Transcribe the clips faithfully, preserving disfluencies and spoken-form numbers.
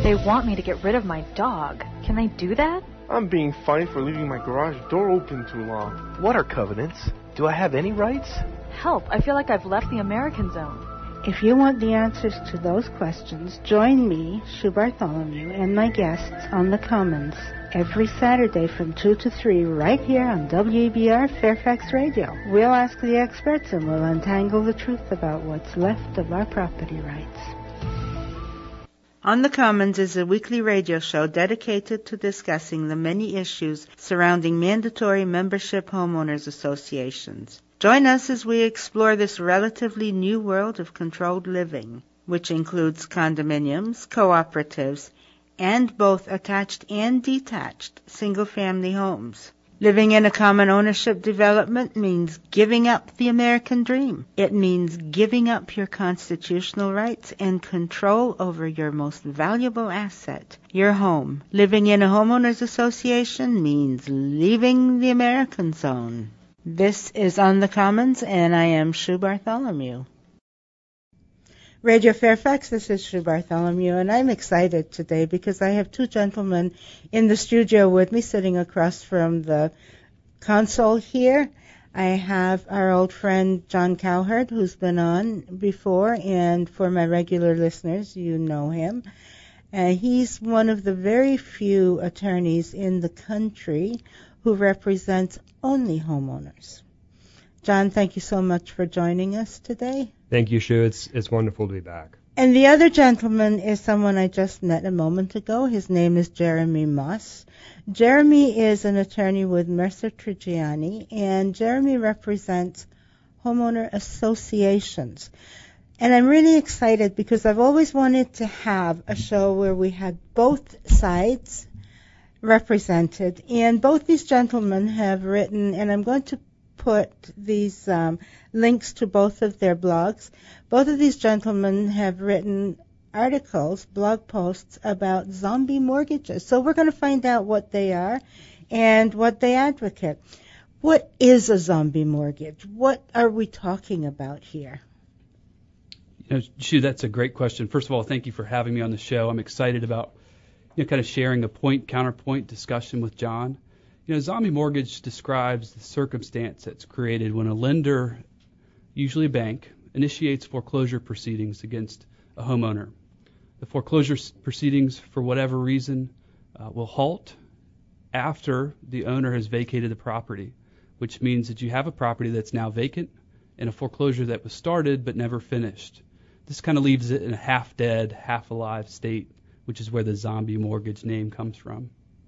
They want me to get rid of my dog. Can they do that? I'm being fined for leaving my garage door open too long. What are covenants? Do I have any rights? Help, I feel like I've left the American zone. If you want the answers to those questions, join me, Sue Bartholomew, and my guests on the Commons every Saturday from two to three right here on W A B R Fairfax Radio. We'll ask the experts and we'll untangle the truth about what's left of our property rights. On the Commons is a weekly radio show dedicated to discussing the many issues surrounding mandatory membership homeowners associations. Join us as we explore this relatively new world of controlled living, which includes condominiums, cooperatives, and both attached and detached single-family homes. Living in a common ownership development means giving up the American dream. It means giving up your constitutional rights and control over your most valuable asset, your home. Living in a homeowners association means leaving the American zone. This is On the Commons, and I am Sue Bartholomew. Radio Fairfax, this is Sue Bartholomew, and I'm excited today because I have two gentlemen in the studio with me, sitting across from the console here. I have our old friend John Cowherd, who's been on before, and for my regular listeners, you know him. Uh, he's one of the very few attorneys in the country who represents only homeowners. John, thank you so much for joining us today. Thank you, Sue. It's, it's wonderful to be back. And the other gentleman is someone I just met a moment ago. His name is Jeremy Moss. Jeremy is an attorney with Mercer Trigiani, and Jeremy represents homeowner associations. And I'm really excited because I've always wanted to have a show where we had both sides represented, and both these gentlemen have written, and I'm going to put these um, links to both of their blogs. Both of these gentlemen have written articles, blog posts about zombie mortgages. So we're going to find out what they are and what they advocate. What is a zombie mortgage? What are we talking about here? You know, Sue, that's a great question. First of all, thank you for having me on the show. I'm excited about you know, kind of sharing a point-counterpoint discussion with John. You know, zombie mortgage describes the circumstance that's created when a lender, usually a bank, initiates foreclosure proceedings against a homeowner. The foreclosure proceedings, for whatever reason, uh, will halt after the owner has vacated the property, which means that you have a property that's now vacant and a foreclosure that was started but never finished. This kind of leaves it in a half-dead, half-alive state, which is where the zombie mortgage name comes from.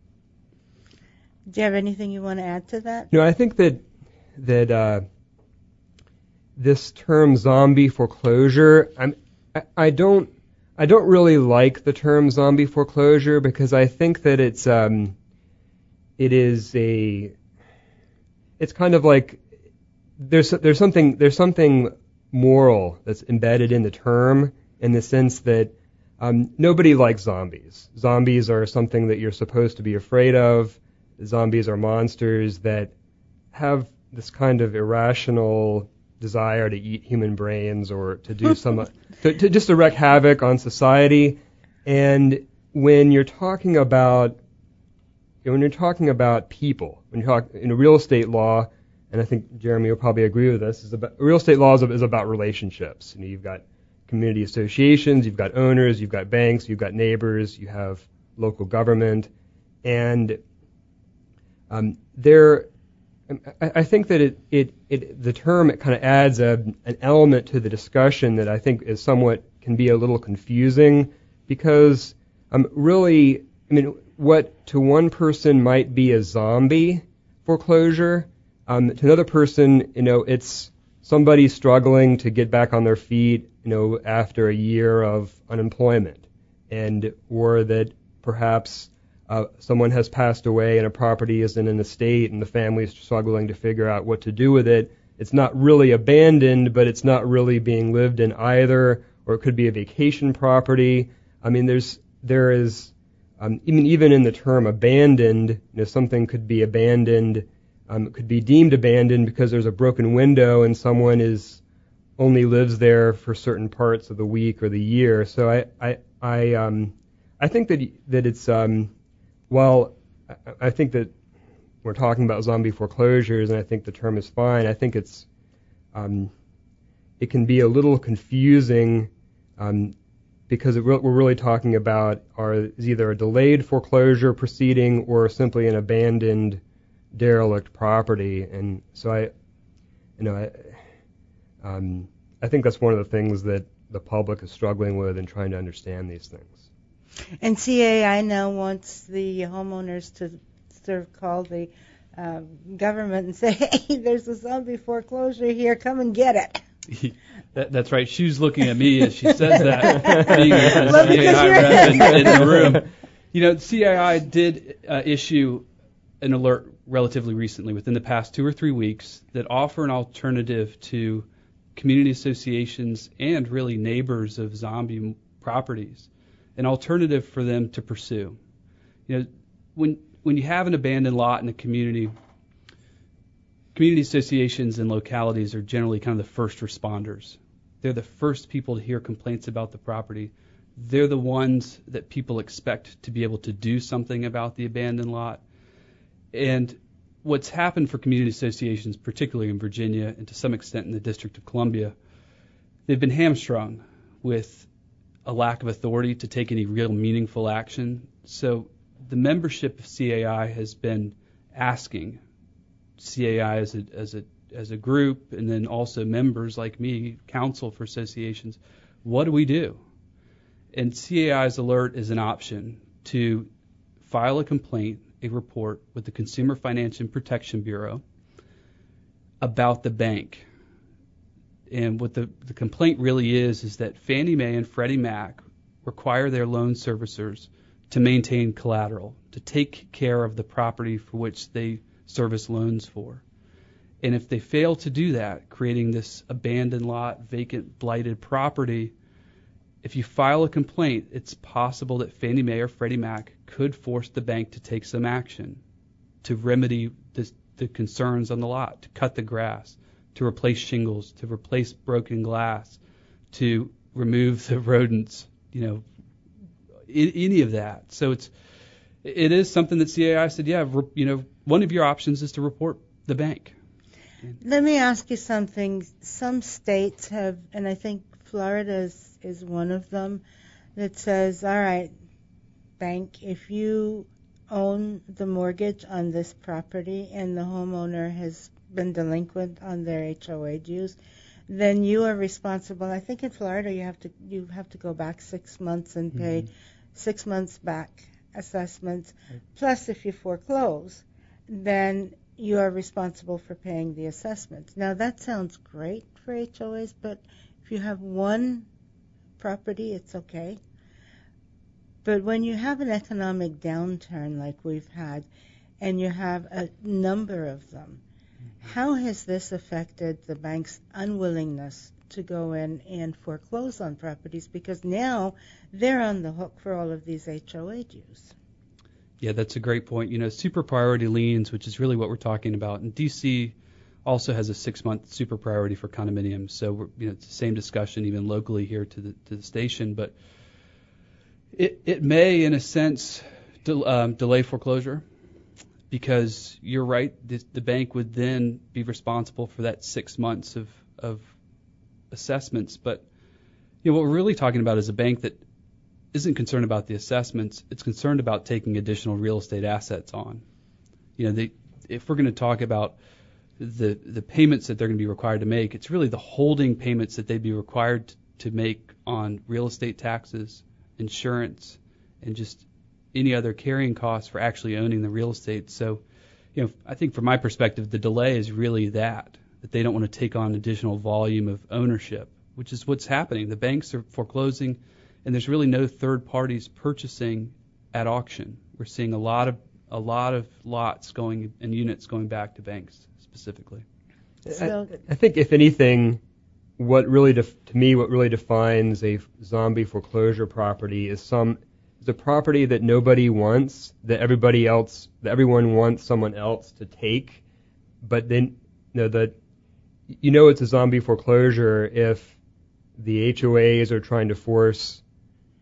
Do you have anything you want to add to that? No, I think that that uh, this term zombie foreclosure, I'm, I, I don't I don't really like the term zombie foreclosure because I think that it's um, it is a it's kind of like there's there's something there's something moral that's embedded in the term in the sense that um, nobody likes zombies. Zombies are something that you're supposed to be afraid of. Zombies are monsters that have this kind of irrational desire to eat human brains or to do some to, to just to wreak havoc on society. And when you're talking about when you're talking about people, when you talk in real estate law, and I think Jeremy will probably agree with this, is about real estate law is, is about relationships. You know, you've got community associations, you've got owners, you've got banks, you've got neighbors, you have local government, and um, there. I, I think that it, it, it the term it kind of adds a, an element to the discussion that I think is somewhat can be a little confusing because um, really, I mean, what to one person might be a zombie foreclosure, um, to another person, you know, it's somebody struggling to get back on their feet, you know, after a year of unemployment, and or that perhaps Uh, someone has passed away and a property is in an estate and the family is struggling to figure out what to do with it. It's not really abandoned, but it's not really being lived in either, or it could be a vacation property. I mean, there's there is um, even even in the term abandoned, you know, something could be abandoned, um, could be deemed abandoned because there's a broken window and someone is only lives there for certain parts of the week or the year. So I I I um. I think that that it's um, while I, I think that we're talking about zombie foreclosures, and I think the term is fine. I think it's um, it can be a little confusing um, because it re- we're really talking about are is either a delayed foreclosure proceeding or simply an abandoned derelict property, and so I, you know, I, um, I think that's one of the things that the public is struggling with in trying to understand these things. And C A I now wants the homeowners to sort of call the uh, government and say, hey, there's a zombie foreclosure here, come and get it. that, that's right. She's looking at me as she says that, being a Well, C A I because rep in, you're- in the room. You know, C A I did uh, issue an alert relatively recently, within the past two or three weeks, that offer an alternative to community associations and really neighbors of zombie properties, an alternative for them to pursue. You know, when when you have an abandoned lot in a community, community associations and localities are generally kind of the first responders. They're the first people to hear complaints about the property. They're the ones that people expect to be able to do something about the abandoned lot. And what's happened for community associations, particularly in Virginia and to some extent in the District of Columbia, they've been hamstrung with a lack of authority to take any real meaningful action. So the membership of C A I has been asking C A I as a, as a, as a group, and then also members like me, counsel for associations, what do we do? And C A I's alert is an option to file a complaint, a report with the Consumer Financial Protection Bureau about the bank. And what the, the complaint really is is that Fannie Mae and Freddie Mac require their loan servicers to maintain collateral, to take care of the property for which they service loans for. And if they fail to do that, creating this abandoned lot, vacant, blighted property, if you file a complaint, it's possible that Fannie Mae or Freddie Mac could force the bank to take some action to remedy the, the concerns on the lot, to cut the grass, to replace shingles, to replace broken glass, to remove the rodents, you know, I- any of that. So it's it is something that C A I said, yeah, re, you know, one of your options is to report the bank. Let me ask you something. Some states have, and I think Florida is, is one of them, that says, all right, bank, if you own the mortgage on this property and the homeowner has been delinquent on their H O A dues, then you are responsible. I think in Florida you have to you have to go back six months and pay mm-hmm. six months back assessments. Right. Plus, if you foreclose, then you are responsible for paying the assessments. Now that sounds great for H O As, but if you have one property, it's okay. But when you have an economic downturn like we've had, and you have a number of them, how has this affected the bank's unwillingness to go in and foreclose on properties? Because now they're on the hook for all of these H O A dues. Yeah, that's a great point. You know, super priority liens, which is really what we're talking about. And D C also has a six-month super priority for condominiums. So, we're, you know, it's the same discussion even locally here to the to the station. But it it may, in a sense, del- um, delay foreclosure. Because you're right, the, the bank would then be responsible for that six months of, of assessments. But you know what we're really talking about is a bank that isn't concerned about the assessments. It's concerned about taking additional real estate assets on. You know, they, if we're going to talk about the the payments that they're going to be required to make, it's really the holding payments that they'd be required to, to make on real estate taxes, insurance, and just any other carrying costs for actually owning the real estate. So, you know, I think from my perspective, the delay is really that, that they don't want to take on additional volume of ownership, which is what's happening. The banks are foreclosing, and there's really no third parties purchasing at auction. We're seeing a lot of a lot of lots going and units going back to banks specifically. I, I think, if anything, what really def- to me, what really defines a zombie foreclosure property is some It's a property that nobody wants, that everybody else, that everyone wants someone else to take, but then, you know, the, you know it's a zombie foreclosure if the H O As are trying to force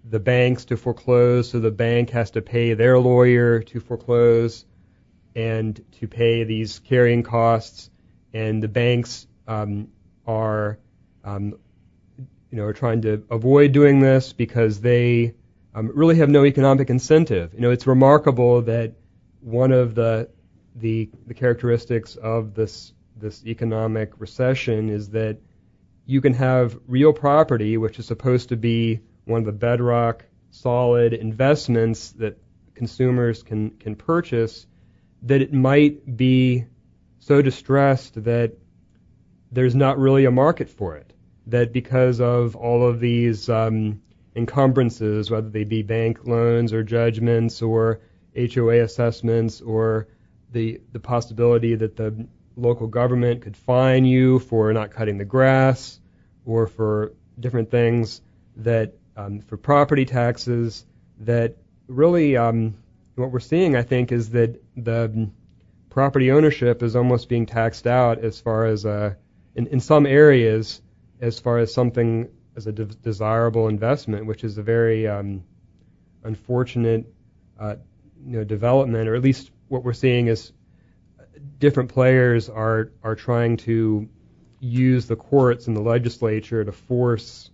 the banks to foreclose, so the bank has to pay their lawyer to foreclose and to pay these carrying costs, and the banks um, are, um, you know, are trying to avoid doing this because they um, really have no economic incentive. You know, it's remarkable that one of the the, the characteristics of this this economic recession is that you can have real property, which is supposed to be one of the bedrock solid investments that consumers can, can purchase, that it might be so distressed that there's not really a market for it. That because of all of these um, encumbrances, whether they be bank loans or judgments or H O A assessments or the the possibility that the local government could fine you for not cutting the grass or for different things, that um, for property taxes, that really um, what we're seeing, I think, is that the property ownership is almost being taxed out as far as a, in, in some areas, as far as something as a de- desirable investment, which is a very um, unfortunate uh, you know, development, or at least what we're seeing is different players are are trying to use the courts and the legislature to force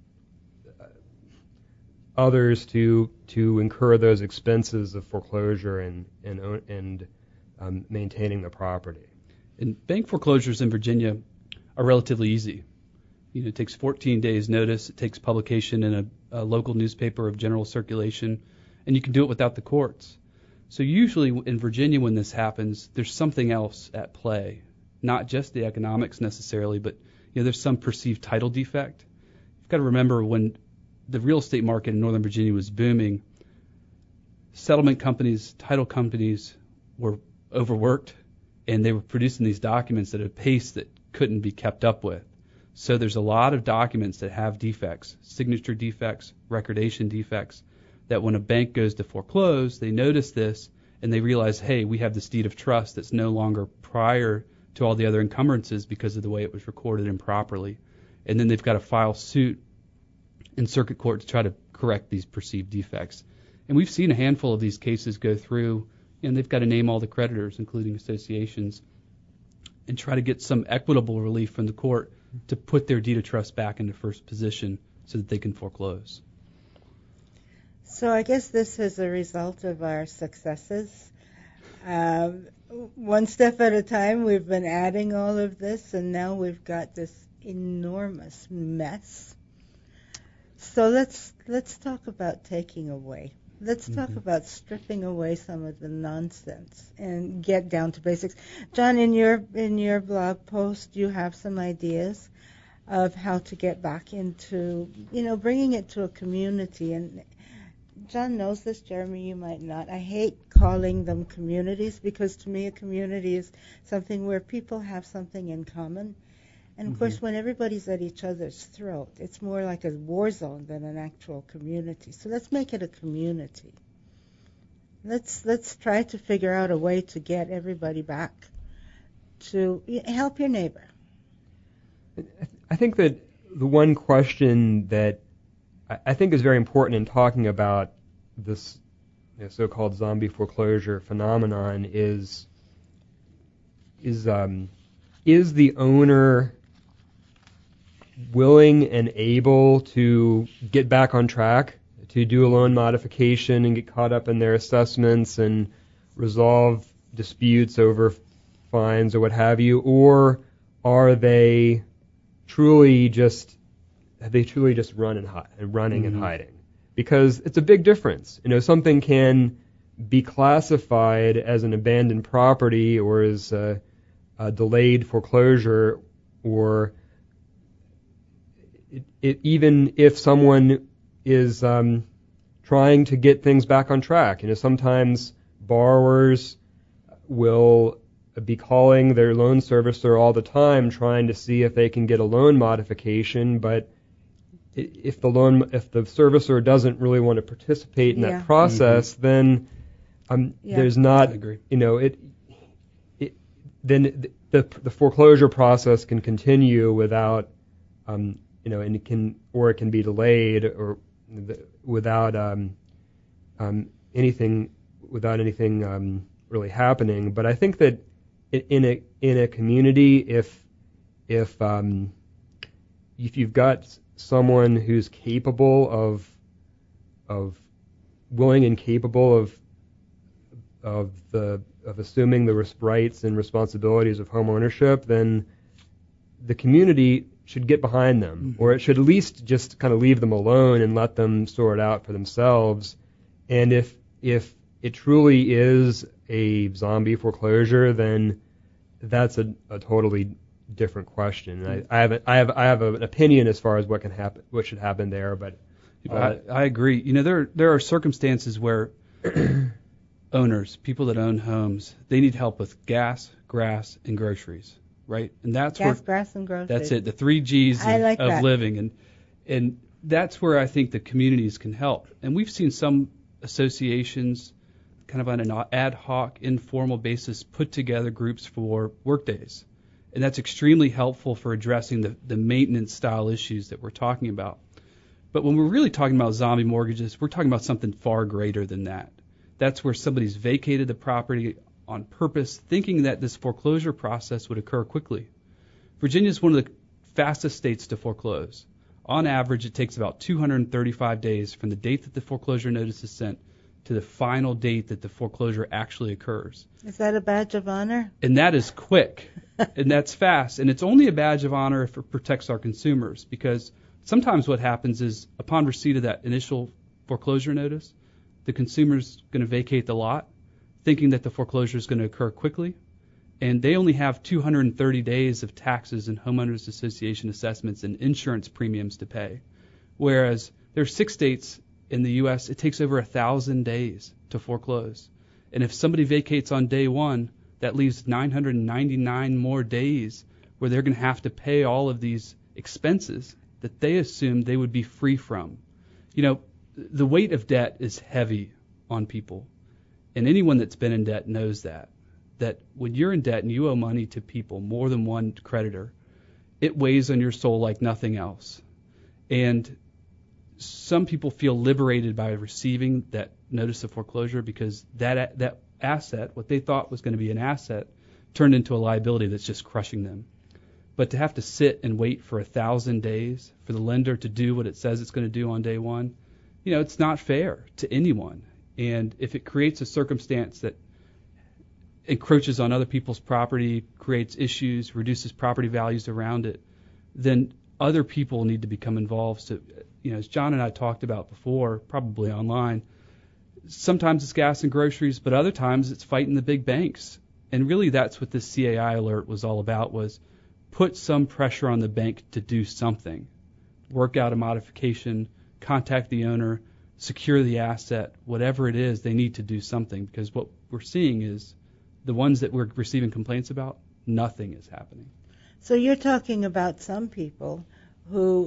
others to to incur those expenses of foreclosure and and and um, maintaining the property. And bank foreclosures in Virginia are relatively easy. You know, it takes fourteen days notice. It takes publication in a, a local newspaper of general circulation, and you can do it without the courts. So usually in Virginia when this happens, there's something else at play, not just the economics necessarily, but you know, there's some perceived title defect. You've got to remember when the real estate market in Northern Virginia was booming, settlement companies, title companies were overworked, and they were producing these documents at a pace that couldn't be kept up with. So there's a lot of documents that have defects, signature defects, recordation defects, that when a bank goes to foreclose, they notice this and they realize, hey, we have this deed of trust that's no longer prior to all the other encumbrances because of the way it was recorded improperly. And then they've got to file suit in circuit court to try to correct these perceived defects. And we've seen a handful of these cases go through, and they've got to name all the creditors, including associations, and try to get some equitable relief from the court to put their deed of trust back into first position so that they can foreclose. So I guess this is a result of our successes. Um, one step at a time, we've been adding all of this, and now we've got this enormous mess. So let's let's talk about taking away. Let's talk mm-hmm. about stripping away some of the nonsense and get down to basics. John, in your in your blog post, you have some ideas of how to get back into, you know, bringing it to a community. And John knows this, Jeremy, you might not. I hate calling them communities because to me a community is something where people have something in common. And, of mm-hmm. course, when everybody's at each other's throat, it's more like a war zone than an actual community. So let's make it a community. Let's let's try to figure out a way to get everybody back to help your neighbor. I think that the one question that I think is very important in talking about this, you know, so-called zombie foreclosure phenomenon is is um, is the owner willing and able to get back on track, to do a loan modification and get caught up in their assessments and resolve disputes over fines or what have you, or are they truly just have they truly just run and hi- running mm-hmm. and hiding? Because it's a big difference. You know, something can be classified as an abandoned property or as a, a delayed foreclosure, or it, it, even if someone is um, trying to get things back on track. You know, sometimes borrowers will be calling their loan servicer all the time trying to see if they can get a loan modification, but if the loan, if the servicer doesn't really want to participate in yeah. that process, mm-hmm. then um, yeah. there's not, you know, it, it then the the foreclosure process can continue without, um, you know, and it can, or it can be delayed, or the, without um, um, anything without anything um, really happening. But I think that in a in a community, if if um, if you've got someone who's capable of of willing and capable of of the of assuming the res- rights and responsibilities of home ownership, then the community should get behind them, mm-hmm. or it should at least just kind of leave them alone and let them sort it out for themselves. And if if it truly is a zombie foreclosure, then that's a, a totally different question. And I, I have a, I have I have an opinion as far as what can happen, what should happen there, but uh, I, I agree. You know, there there are circumstances where owners, people that own homes, they need help with gas, grass, and groceries, right? And that's gas, where grass, and groceries. That's it. The three G's I of, like of that. living, and and that's where I think the communities can help. And we've seen some associations, kind of on an ad hoc, informal basis, put together groups for work days. And that's extremely helpful for addressing the, the maintenance style issues that we're talking about. But when we're really talking about zombie mortgages, we're talking about something far greater than that. That's where somebody's vacated the property on purpose, thinking that this foreclosure process would occur quickly. Virginia is one of the fastest states to foreclose. On average, it takes about two hundred thirty-five days from the date that the foreclosure notice is sent to the final date that the foreclosure actually occurs. Is that a badge of honor? And that is quick, and that's fast. And it's only a badge of honor if it protects our consumers, because sometimes what happens is upon receipt of that initial foreclosure notice, the consumer's going to vacate the lot, thinking that the foreclosure is going to occur quickly, and they only have two hundred thirty days of taxes and homeowners association assessments and insurance premiums to pay. Whereas there are six states in the U S, it takes over a thousand days to foreclose. And if somebody vacates on day one, that leaves nine hundred ninety-nine more days where they're going to have to pay all of these expenses that they assumed they would be free from. You know, the weight of debt is heavy on people. And anyone that's been in debt knows that. That when you're in debt and you owe money to people, more than one creditor, it weighs on your soul like nothing else. And some people feel liberated by receiving that notice of foreclosure because that that asset, what they thought was going to be an asset, turned into a liability that's just crushing them. But to have to sit and wait for a thousand days for the lender to do what it says it's going to do on day one, you know, it's not fair to anyone. And if it creates a circumstance that encroaches on other people's property, creates issues, reduces property values around it, then other people need to become involved. So, you know, as John and I talked about before, probably online, sometimes it's gas and groceries, but other times it's fighting the big banks. And really that's what this C A I alert was all about, was put some pressure on the bank to do something. Work out a modification, contact the owner, secure the asset, whatever it is, they need to do something, because what we're seeing is the ones that we're receiving complaints about, nothing is happening. So you're talking about some people who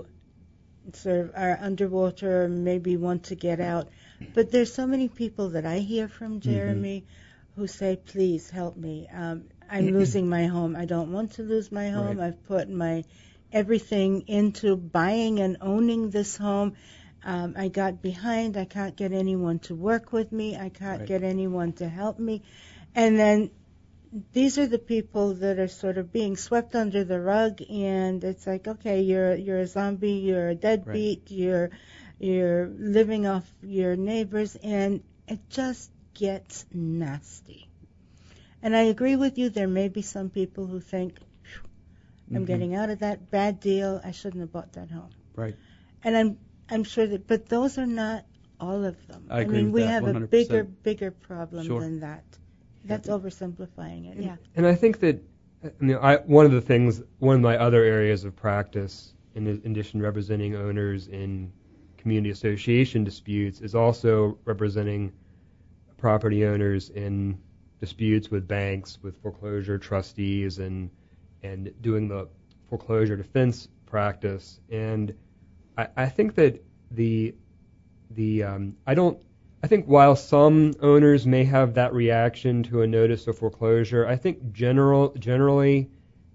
sort of are underwater, maybe want to get out. But there's so many people that I hear from, Jeremy, mm-hmm. who say, please help me. Um, I'm losing my home. I don't want to lose my home. Right. I've put my everything into buying and owning this home. Um, I got behind. I can't get anyone to work with me. I can't right. get anyone to help me. And then these are the people that are sort of being swept under the rug, and it's like, okay, you're you're a zombie, you're a deadbeat, right. you're you're living off your neighbors, and it just gets nasty. And I agree with you. There may be some people who think, I'm mm-hmm. getting out of that bad deal. I shouldn't have bought that home. Right. And I'm I'm sure that, but those are not all of them. I agree mean, with we that, have one hundred a percent. bigger bigger problem Sure. than that. That's oversimplifying it, yeah. And I think that, you know, I, one of the things, one of my other areas of practice, in, in addition to representing owners in community association disputes, is also representing property owners in disputes with banks, with foreclosure trustees, and and doing the foreclosure defense practice. And I, I think that the the um, I don't. I think while some owners may have that reaction to a notice of foreclosure, I think general generally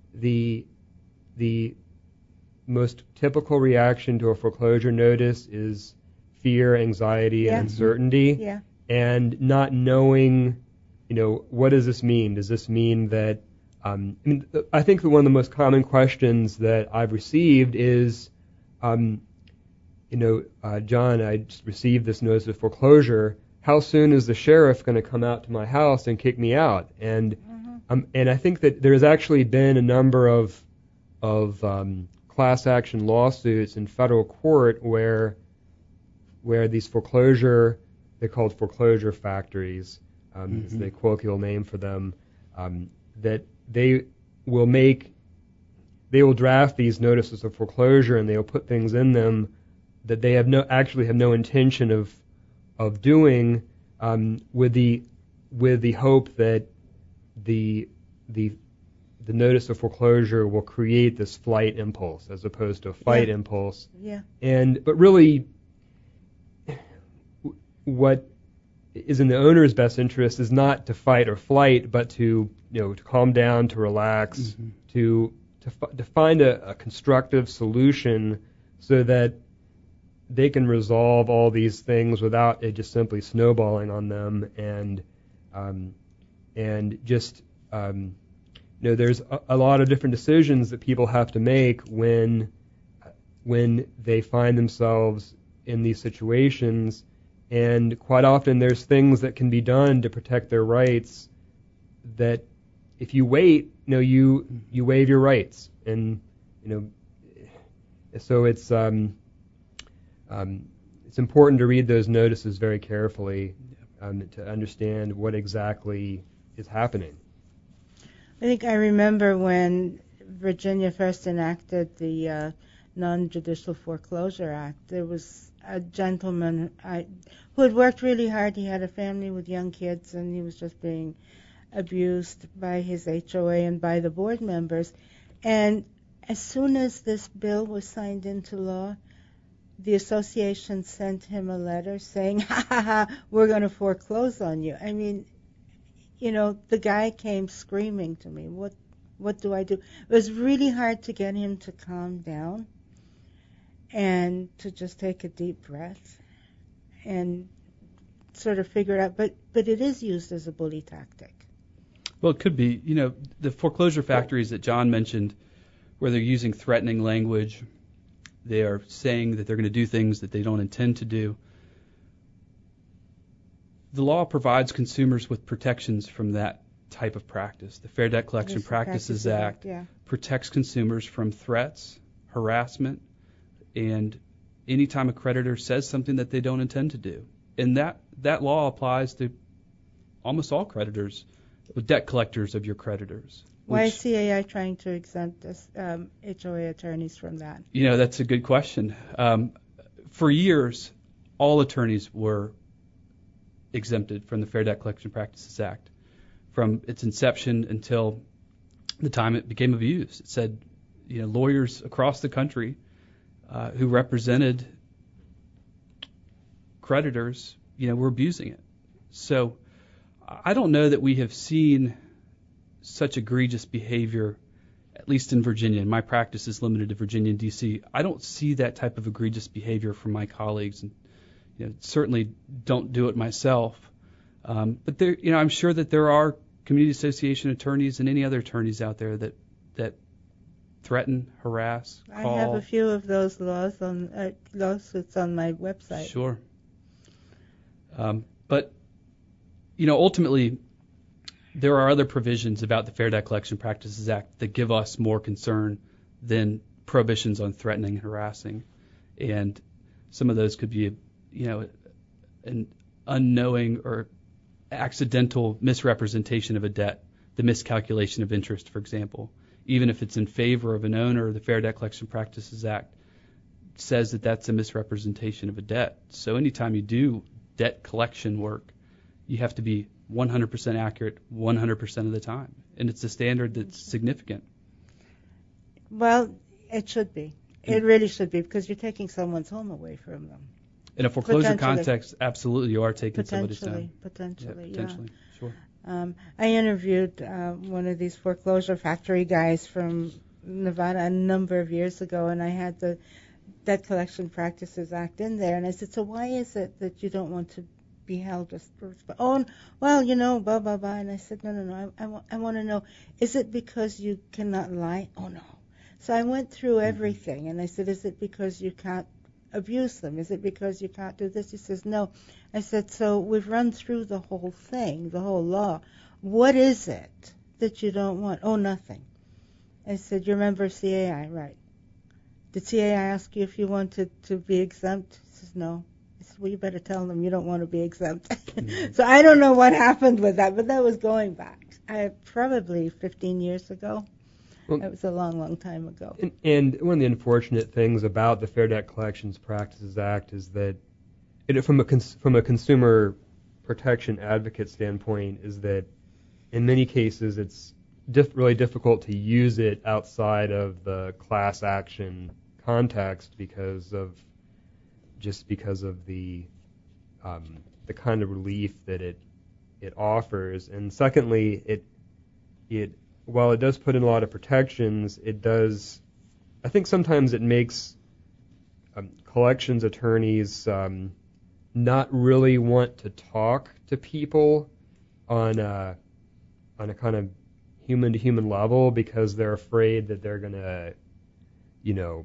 the the most typical reaction to a foreclosure notice is fear, anxiety, Yeah. and uncertainty, Yeah. and not knowing, you know, what does this mean? Does this mean that? Um, I mean, th- I think that one of the most common questions that I've received is, um, you know, uh, John, I just received this notice of foreclosure. How soon is the sheriff going to come out to my house and kick me out? And Mm-hmm. um, and I think that there's actually been a number of of um, class action lawsuits in federal court where where these foreclosure, they're called foreclosure factories, um, Mm-hmm. is the colloquial name for them, um, that they will make, they will draft these notices of foreclosure and they will put things in them that they have no, actually have no intention of of doing, um, with the with the hope that the the the notice of foreclosure will create this flight impulse as opposed to a fight Yeah. impulse. Yeah. And but really, what is in the owner's best interest is not to fight or flight, but to, you know, to calm down, to relax, Mm-hmm. to to, fi- to find a, a constructive solution so that they can resolve all these things without it just simply snowballing on them, and um, and just um, you know, there's a, a lot of different decisions that people have to make when when they find themselves in these situations, and quite often there's things that can be done to protect their rights that if you wait, you know, you you waive your rights, and you know, so it's um, um, it's important to read those notices very carefully, um, to understand what exactly is happening. I think I remember when Virginia first enacted the uh, Non-Judicial Foreclosure Act. There was a gentleman I, who had worked really hard. He had a family with young kids, and he was just being abused by his H O A and by the board members. And as soon as this bill was signed into law, the association sent him a letter saying, ha ha ha, we're going to foreclose on you. I mean, you know, the guy came screaming to me, what what do I do? It was really hard to get him to calm down and to just take a deep breath and sort of figure it out. But, but it is used as a bully tactic. Well, it could be, you know, the foreclosure factories that John mentioned, where they're using threatening language, they are saying that they're going to do things that they don't intend to do. The law provides consumers with protections from that type of practice. The Fair Debt Collection Yes, the Practices Practices Act Act, yeah. protects consumers from threats, harassment, and any time a creditor says something that they don't intend to do. And that, that law applies to almost all creditors, with debt collectors of your creditors. Why which- is C A I trying to exempt us, um, H O A attorneys from that? You know, that's a good question. Um, for years, all attorneys were exempted from the Fair Debt Collection Practices Act from its inception until the time it became abused. It said, you know, lawyers across the country uh, who represented creditors, you know, were abusing it. So I don't know that we have seen such egregious behavior, at least in Virginia. And my practice is limited to Virginia and D C. I don't see that type of egregious behavior from my colleagues, and you know, certainly don't do it myself. Um, but there, you know, I'm sure that there are community association attorneys and any other attorneys out there that that threaten, harass, call. I have a few of those laws on uh, lawsuits on my website. Sure. Um, but you know, ultimately, there are other provisions about the Fair Debt Collection Practices Act that give us more concern than prohibitions on threatening and harassing, and some of those could be, you know, an unknowing or accidental misrepresentation of a debt, the miscalculation of interest, for example. Even if it's in favor of an owner, the Fair Debt Collection Practices Act says that that's a misrepresentation of a debt. So anytime you do debt collection work, you have to be one hundred percent accurate one hundred percent of the time. And it's a standard that's significant. Well, it should be. It really should be, because you're taking someone's home away from them. In a foreclosure Potentially. context, absolutely, you are taking somebody's Potentially, time. potentially, Yeah, potentially, sure. Um, I interviewed uh, one of these foreclosure factory guys from Nevada a number of years ago, and I had the Debt Collection Practices Act in there. And I said, so why is it that you don't want to be held responsible? Oh, well, you know, blah, blah, blah. And I said, no, no, no, I, I, wa- I want to know, is it because you cannot lie? Oh, no. So I went through everything, and I said, is it because you can't abuse them? Is it because you can't do this? He says, no. I said, so we've run through the whole thing, the whole law. What is it that you don't want? Oh, nothing. I said, you remember C A I, right? Did C A I ask you if you wanted to be exempt? He says, no. I said, well, you better tell them you don't want to be exempt. Mm-hmm. So I don't know what happened with that, but that was going back. I probably fifteen years ago. Well, that was a long, long time ago. And, and one of the unfortunate things about the Fair Debt Collections Practices Act is that, it, from a cons- from a consumer protection advocate standpoint, is that in many cases it's diff- really difficult to use it outside of the class action context because of just because of the um, the kind of relief that it it offers. And secondly, it it while it does put in a lot of protections, it does, I think sometimes it makes um, collections attorneys um, not really want to talk to people on a, on a kind of human-to-human level because they're afraid that they're going to, you know,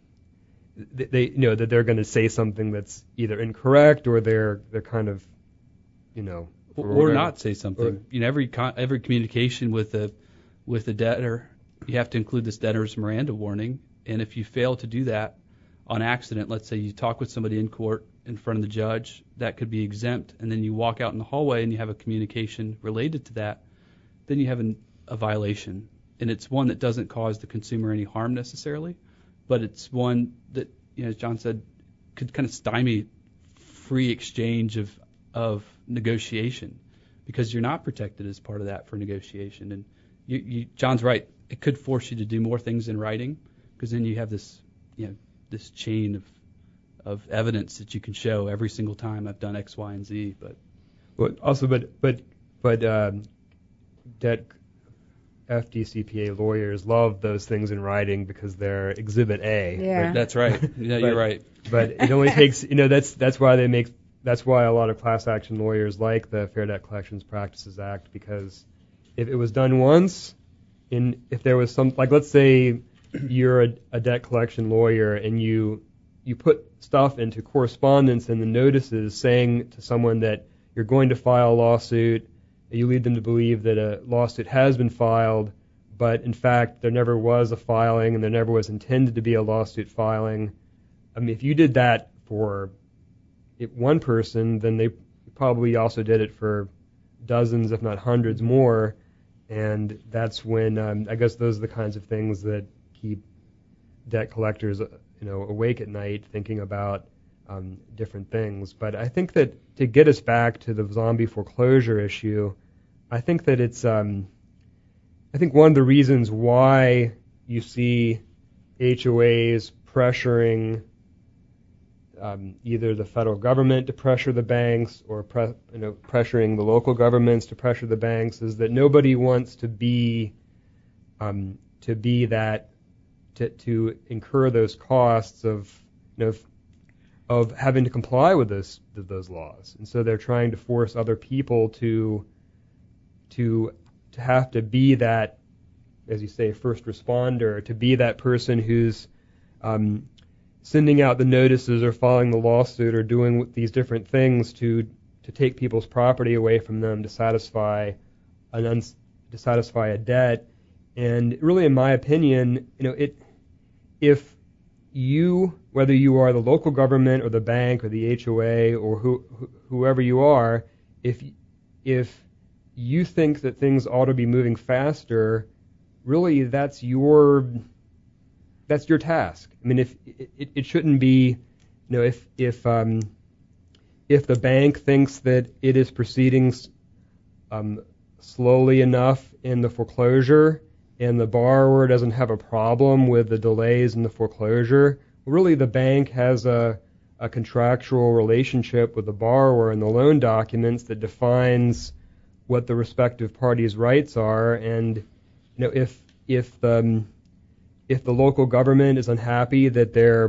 they you know that they're going to say something that's either incorrect or they're they're kind of, you know, or, or not say something. Or, you know, every con- every communication with the with the debtor, you have to include this debtor's Miranda warning. And if you fail to do that on accident, let's say you talk with somebody in court in front of the judge, that could be exempt, and then you walk out in the hallway and you have a communication related to that, then you have an, a violation. And it's one that doesn't cause the consumer any harm necessarily, but it's one that, you know, as John said, could kind of stymie free exchange of of negotiation because you're not protected as part of that for negotiation. And You, you, John's right. It could force you to do more things in writing, because then you have this, you know, this chain of of evidence that you can show every single time I've done X, Y, and Z. But well, also, but but but um, debt F D C P A lawyers love those things in writing because they're Exhibit A. Yeah, but, that's right. Yeah, but, you're right. But it only takes, you know, that's that's why they make that's why a lot of class action lawyers like the Fair Debt Collections Practices Act, because if it was done once, in if there was some, like let's say you're a, a debt collection lawyer and you you put stuff into correspondence in the notices saying to someone that you're going to file a lawsuit, and you lead them to believe that a lawsuit has been filed, but in fact there never was a filing and there never was intended to be a lawsuit filing. I mean, if you did that for it, one person, then they probably also did it for dozens, if not hundreds more. And that's when um, I guess those are the kinds of things that keep debt collectors, you know, awake at night thinking about um, different things. But I think that to get us back to the zombie foreclosure issue, I think that it's um, I think one of the reasons why you see H O As pressuring um, either the federal government to pressure the banks or pre- you know, pressuring the local governments to pressure the banks is that nobody wants to be um, to be that to, to incur those costs of you know of, of having to comply with those those laws, and so they're trying to force other people to to to have to be that, as you say, first responder, to be that person who's um, sending out the notices or filing the lawsuit or doing these different things to to take people's property away from them to satisfy an uns- to satisfy a debt. And really, in my opinion, you know, it if you, whether you are the local government or the bank or the H O A or who, who, whoever you are, if if you think that things ought to be moving faster, really that's your that's your task. I mean, if it, it shouldn't be, you know, if if um, if the bank thinks that it is proceeding um, slowly enough in the foreclosure and the borrower doesn't have a problem with the delays in the foreclosure, really the bank has a, a contractual relationship with the borrower in the loan documents that defines what the respective parties' rights are. And you know, if if the if the local government is unhappy that their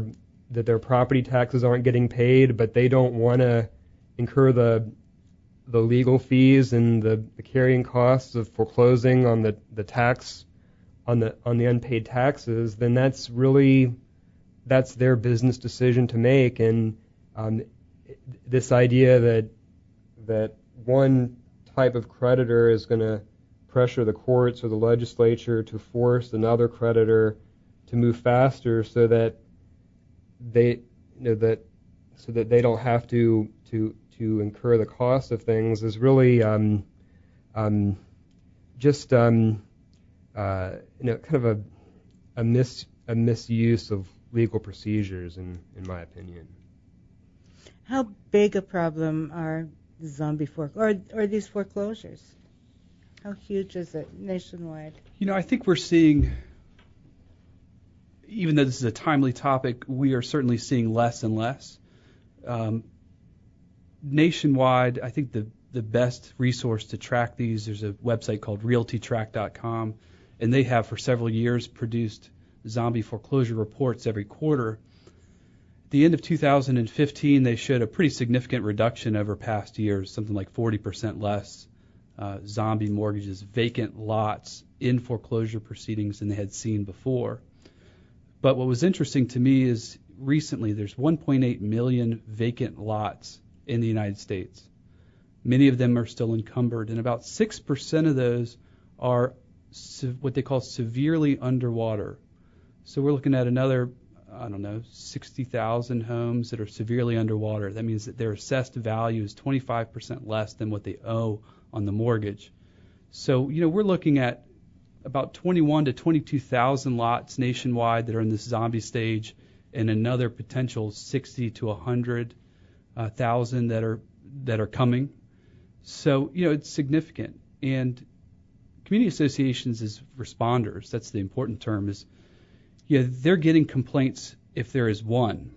that their property taxes aren't getting paid, but they don't want to incur the the legal fees and the, the carrying costs of foreclosing on the, the tax on the on the unpaid taxes, then that's really that's their business decision to make. And um, this idea that that one type of creditor is going to pressure the courts or the legislature to force another creditor to move faster so that they you know that so that they don't have to to to incur the cost of things is really um, um, just um, uh, you know kind of a a mis a misuse of legal procedures in in my opinion. How big a problem are the zombie fork or or these foreclosures? How huge is it nationwide? You know, I think we're seeing, even though this is a timely topic, we are certainly seeing less and less. Um, nationwide, I think the, the best resource to track these, there's a website called realty track dot com, and they have for several years produced zombie foreclosure reports every quarter. At the end of two thousand fifteen, they showed a pretty significant reduction over past years, something like forty percent less uh, zombie mortgages, vacant lots in foreclosure proceedings than they had seen before. But what was interesting to me is recently there's one point eight million vacant lots in the United States. Many of them are still encumbered, and about six percent of those are se- what they call severely underwater. So we're looking at another, I don't know, sixty thousand homes that are severely underwater. That means that their assessed value is twenty-five percent less than what they owe on the mortgage. So, you know, we're looking at about twenty-one to twenty-two thousand lots nationwide that are in this zombie stage, and another potential sixty to one hundred thousand that are that are coming. So, you know, it's significant. And community associations as responders, that's the important term, is yeah, they're getting complaints if there is one.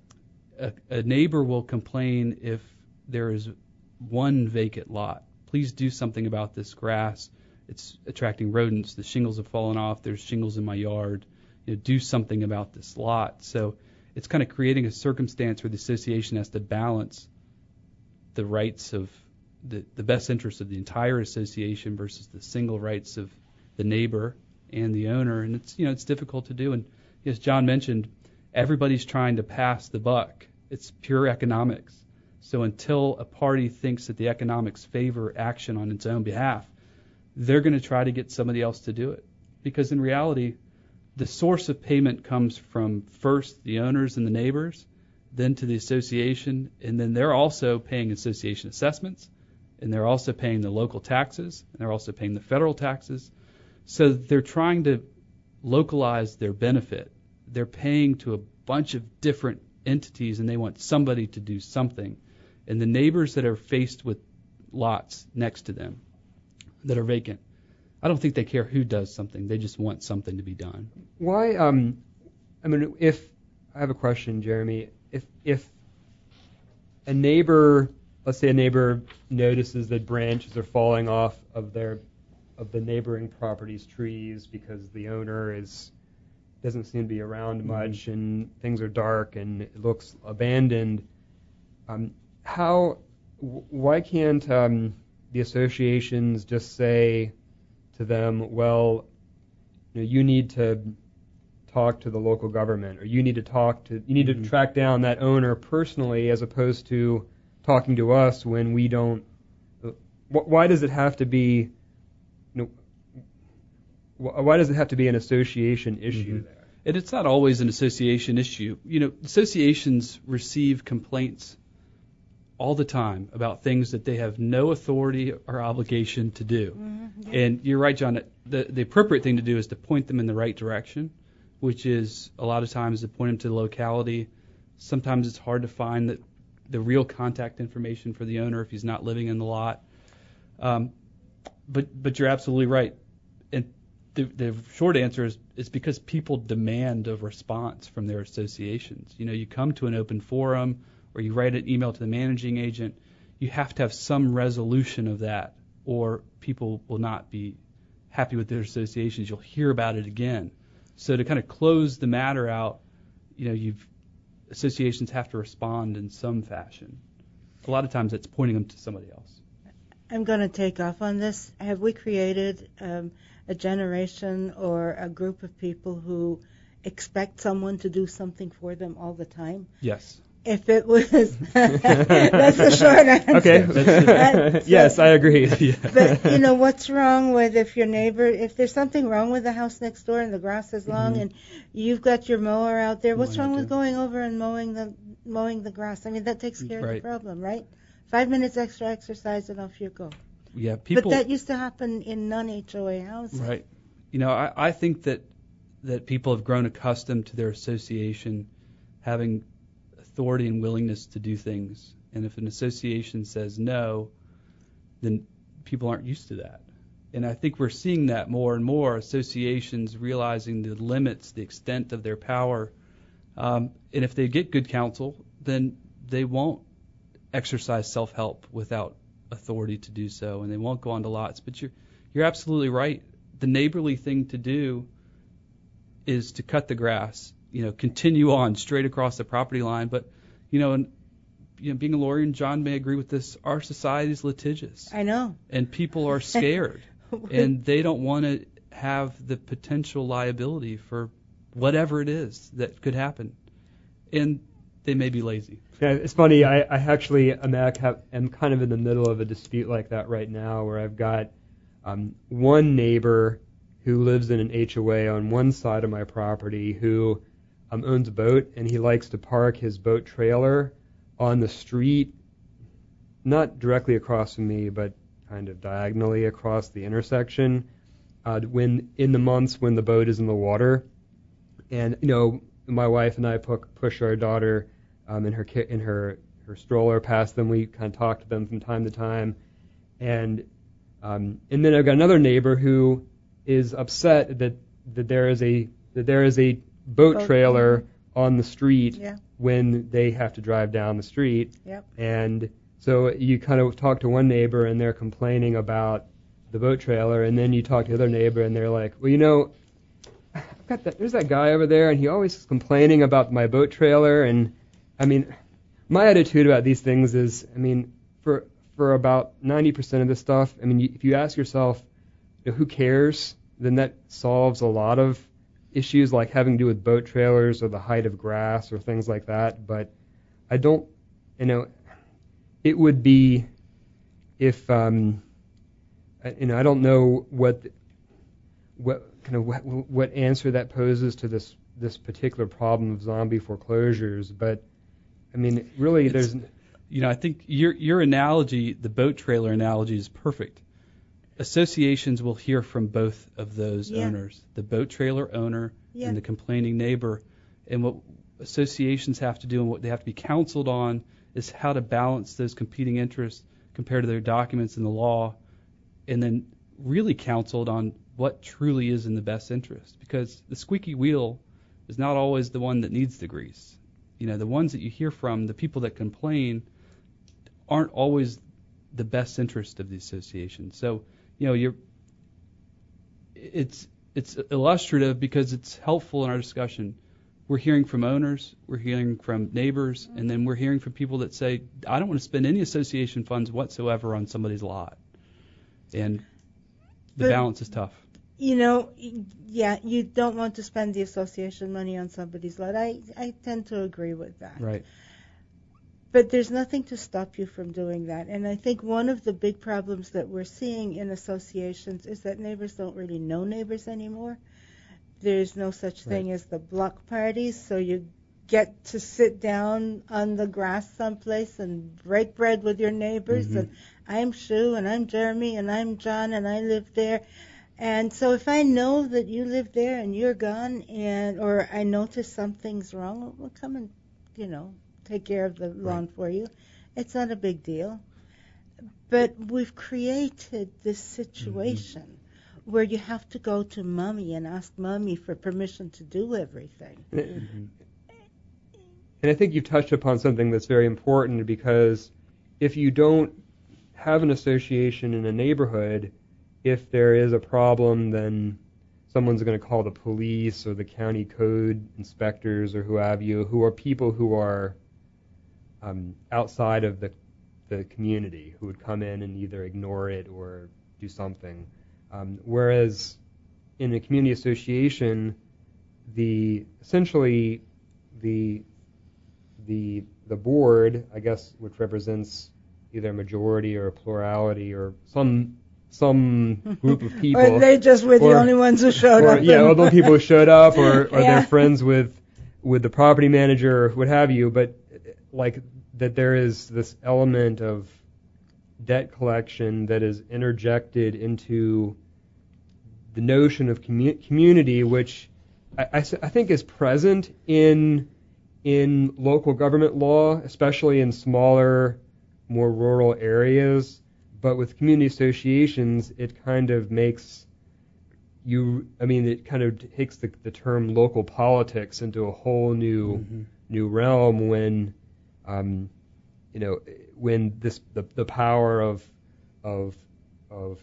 A, a neighbor will complain if there is one vacant lot. Please do something about this grass. It's attracting rodents. The shingles have fallen off. There's shingles in my yard. You know, do something about this lot. So it's kind of creating a circumstance where the association has to balance the rights of the, the best interests of the entire association versus the single rights of the neighbor and the owner. And it's, you know, it's difficult to do. And as John mentioned, everybody's trying to pass the buck. It's pure economics. So until a party thinks that the economics favor action on its own behalf, they're going to try to get somebody else to do it. Because in reality, the source of payment comes from first the owners and the neighbors, then to the association, and then they're also paying association assessments, and they're also paying the local taxes, and they're also paying the federal taxes. So they're trying to localize their benefit. They're paying to a bunch of different entities, and they want somebody to do something. And the neighbors that are faced with lots next to them that are vacant, I don't think they care who does something. They just want something to be done. Why? Um, I mean, if I have a question, Jeremy. If if a neighbor, let's say a neighbor notices that branches are falling off of their of the neighboring property's trees because the owner is doesn't seem to be around much, mm-hmm. and things are dark and it looks abandoned. Um, how? W- why can't um, the associations just say to them, well, you know, you need to talk to the local government, or you need to talk to, you need mm-hmm. to track down that owner personally, as opposed to talking to us when we don't. Uh, wh- why does it have to be? You know, wh- why does it have to be an association issue mm-hmm. there? And it's not always an association issue. You know, associations receive complaints all the time about things that they have no authority or obligation to do. Mm-hmm, yeah. And you're right, John, the, the appropriate thing to do is to point them in the right direction, which is a lot of times to point them to the locality. Sometimes it's hard to find the, the real contact information for the owner if he's not living in the lot. Um, but but you're absolutely right. And the, the short answer is it's because people demand a response from their associations. You know, you come to an open forum, or you write an email to the managing agent, you have to have some resolution of that, or people will not be happy with their associations. You'll hear about it again. So to kind of close the matter out, you know, you've associations have to respond in some fashion. A lot of times it's pointing them to somebody else. I'm going to take off on this. Have we created um, a generation or a group of people who expect someone to do something for them all the time? Yes. If it was, that's the short answer. Okay. That's- Yes, I agree. Yeah. But you know what's wrong with if your neighbor, if there's something wrong with the house next door and the grass is long Mhm. and you've got your mower out there, what's Mowing wrong it with down. going over and mowing the mowing the grass? I mean that takes care of Right. the problem, right? Five minutes extra exercise and off you go. Yeah, people. But that used to happen in non-H O A houses. Right. You know, I, I think that that people have grown accustomed to their association having authority and willingness to do things. And if an association says no, then people aren't used to that. And I think we're seeing that more and more, associations realizing the limits, the extent of their power. Um, and if they get good counsel, then they won't exercise self-help without authority to do so, and they won't go onto lots. But you're you're absolutely right. The neighborly thing to do is to cut the grass, you know, continue on straight across the property line. But, you know, and, you know, being a lawyer, and John may agree with this, our society is litigious, I know. and people are scared, and they don't want to have the potential liability for whatever it is that could happen, and they may be lazy. Yeah, it's funny. I, I actually am, am kind of in the middle of a dispute like that right now, where I've got um, one neighbor who lives in an H O A on one side of my property who um, owns a boat, and he likes to park his boat trailer on the street, not directly across from me, but kind of diagonally across the intersection, uh, when in the months when the boat is in the water. And you know, my wife and I pu- push our daughter um, in her ki- in her her stroller past them. We kind of talk to them from time to time, and um, and then I've got another neighbor who is upset that that there is a that there is a boat Boat, trailer mhm. on the street Yeah. when they have to drive down the street. Yep. And so you kind of talk to one neighbor and they're complaining about the boat trailer, and then you talk to the other neighbor and they're like, well, you know, I've got that. There's that guy over there, and he always is complaining about my boat trailer. And I mean, my attitude about these things is, I mean, for for about ninety percent of this stuff, I mean, if you ask yourself, you know, who cares, then that solves a lot of issues like having to do with boat trailers or the height of grass or things like that. But I don't, you know, it would be if, um, I- you know, I don't know what what kind of what, what answer that poses to this this particular problem of zombie foreclosures, but I mean, really, It's- there's You know, I think your your analogy, the boat trailer analogy, is perfect. Associations will hear from both of those Yeah. owners, the boat trailer owner Yeah. and the complaining neighbor. And what associations have to do and what they have to be counseled on is how to balance those competing interests compared to their documents in the law, and then really counseled on what truly is in the best interest. Because the squeaky wheel is not always the one that needs the grease. You know, the ones that you hear from, the people that complain, aren't always the best interest of the association. So, you know, you're it's it's illustrative because it's helpful in our discussion. We're hearing from owners, we're hearing from neighbors, and then we're hearing from people that say, I don't want to spend any association funds whatsoever on somebody's lot. And the But- balance is tough. You know, y- yeah, you don't want to spend the association money on somebody's lot. I, I tend to agree with that. Right. But there's nothing to stop you from doing that. And I think one of the big problems that we're seeing in associations is that neighbors don't really know neighbors anymore. There's no such thing as the block parties, so you get to sit down on the grass someplace and break bread with your neighbors. Mhm. And I'm Sue, and I'm Jeremy, and I'm John, and I live there. And so if I know that you live there and you're gone, and or I notice something's wrong, we'll come and, you know, take care of the lawn for you. It's not a big deal. But we've created this situation Mm-hmm. where you have to go to mommy and ask mommy for permission to do everything. Mm-hmm. And I think you've touched upon something that's very important, because if you don't have an association in a neighborhood, if there is a problem, then someone's going to call the police or the county code inspectors or who have you, who are people who are um, outside of the the community, who would come in and either ignore it or do something. Um, whereas in a community association, the essentially the the the board, I guess, which represents either a majority or a plurality or some some group of people. Or they just were the or, only ones who showed or, up. Yeah, all the people who showed up, or, or Yeah. they're friends with with the property manager or what have you. But like that, there is this element of debt collection that is interjected into the notion of commu- community, which I, I, I think is present in in local government law, especially in smaller, more rural areas. But with community associations, it kind of makes you, I mean, it kind of takes the, the term local politics into a whole new Mm-hmm. new realm when, um, you know, when this the, the power of of of